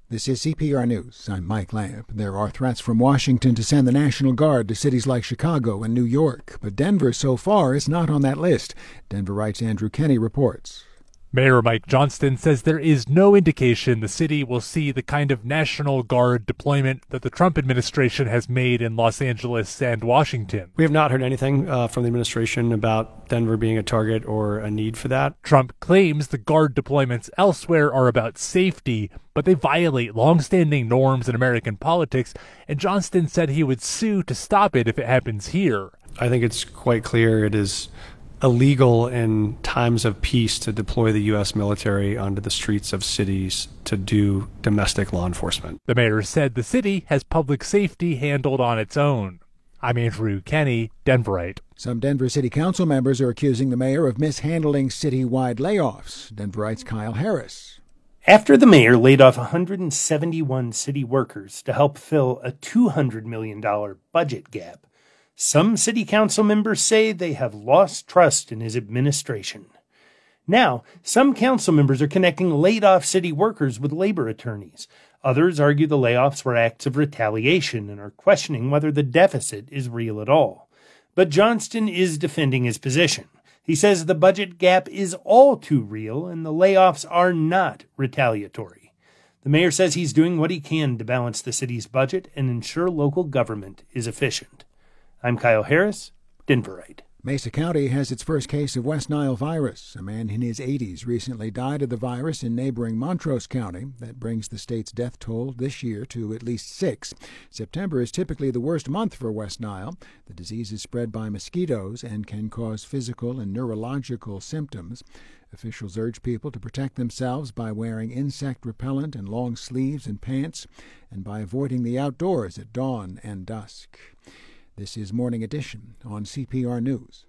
This is CPR News. I'm Mike Lamp. There are threats from Washington to send the National Guard to cities like Chicago and New York, but Denver so far is not on that list. Denver Right's Andrew Kenney reports. Mayor Mike Johnston says there is no indication the city will see the kind of National Guard deployment that the Trump administration has made in Los Angeles and Washington. We have not heard anything from the administration about Denver being a target or a need for that. Trump claims the Guard deployments elsewhere are about safety, but they violate longstanding norms in American politics, and Johnston said he would sue to stop it if it happens here. I think it's quite clear it is illegal in times of peace to deploy the U.S. military onto the streets of cities to do domestic law enforcement. The mayor said the city has public safety handled on its own. I'm Andrew Kenney, Denverite. Some Denver City Council members are accusing the mayor of mishandling citywide layoffs. Denverite's Kyle Harris. After the mayor laid off 171 city workers to help fill a $200 million budget gap, some city council members say they have lost trust in his administration. Now, some council members are connecting laid-off city workers with labor attorneys. Others argue the layoffs were acts of retaliation and are questioning whether the deficit is real at all. But Johnston is defending his position. He says the budget gap is all too real and the layoffs are not retaliatory. The mayor says he's doing what he can to balance the city's budget and ensure local government is efficient. I'm Kyle Harris, Denverite. Mesa County has its first case of West Nile virus. A man in his 80s recently died of the virus in neighboring Montrose County. That brings the state's death toll this year to at least 6. September is typically the worst month for West Nile. The disease is spread by mosquitoes and can cause physical and neurological symptoms. Officials urge people to protect themselves by wearing insect repellent and long sleeves and pants, and by avoiding the outdoors at dawn and dusk. This is Morning Edition on CPR News.